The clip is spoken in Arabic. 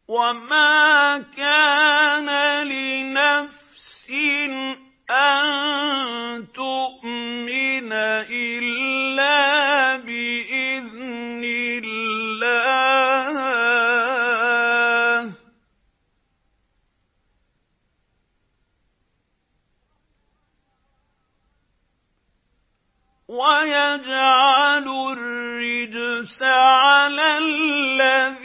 وَمَا كَانَ لِنَفْسٍ أَن تُؤْمِنَ إِلَّا بِإِذْنِ اللَّهِ ۚ وَيَجْعَلُ الرِّجْسَ عَلَى الَّذِينَ